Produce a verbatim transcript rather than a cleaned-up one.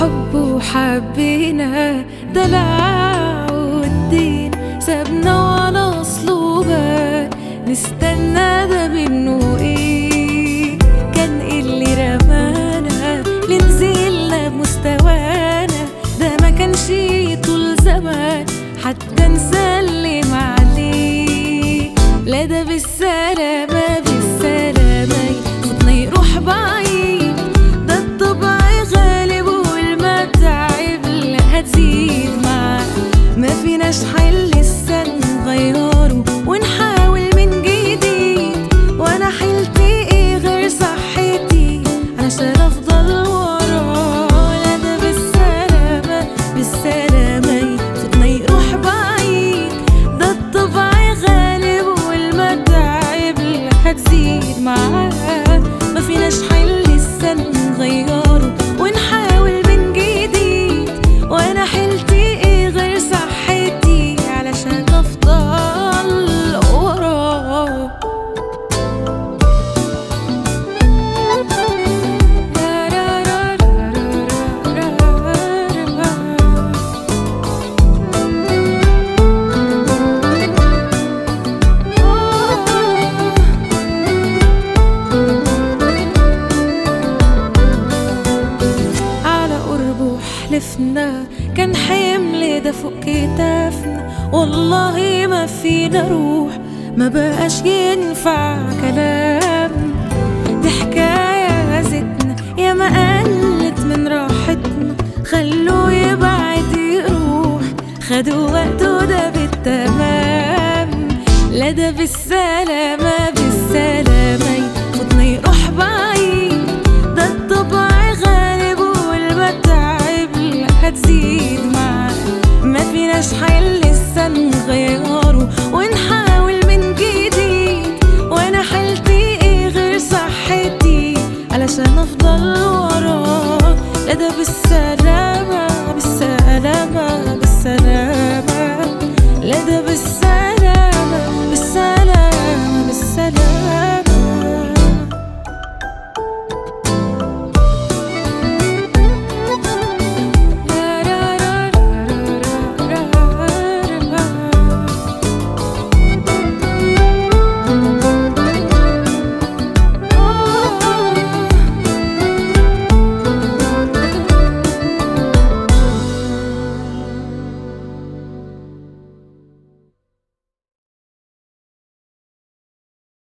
حب وحبينا دلع والدين سابنا ولا أصلوبة نستنى ده منه ايه؟ كان ايه اللي رمانا لنزلنا بمستوانا؟ ده ما كانش طول زمان حتى نسلم عليه. لا ده بالسلامة بالسلامة صوتنا يروح بعيد، ده الطبع غالب والمتاعب لا هتزيد معاه. ما فيناش حل لسه نغيره ونحاول من جديد، وانا حيلتي ايه غير صحتي علشان افضل وراه. لا ده بالسلامة بالسلامة صوتنا يروح بعيد، ده الطبع غالب والمتاعب لا هتزيد معاه. ما فيناش حل لسه نغيره ونحاول من جديد، وانا حيلتي ايه غير صحتي علشان افضل وراه. حلفنا كان حمل ده فوق كتافنا، والله ما فينا روح ما بقاش ينفع كلام. دي حكاية زتنا يا ما قلت من راحتنا، خلوه يبعد يروح خدوا وقته ده بالتمام. لا ده بالسلامة بالسلامة صوتنا يروح بعيد، ده الطبع غالب والمتاعب هتزيد معاه. ما فيناش حل لسه نغيره ونحاول من جديد، وانا حيلتي ايه غير صحتي علشان افضل وراه. لا ده بالسلامة بالسلامة بالسلامة لا ده بالسلامة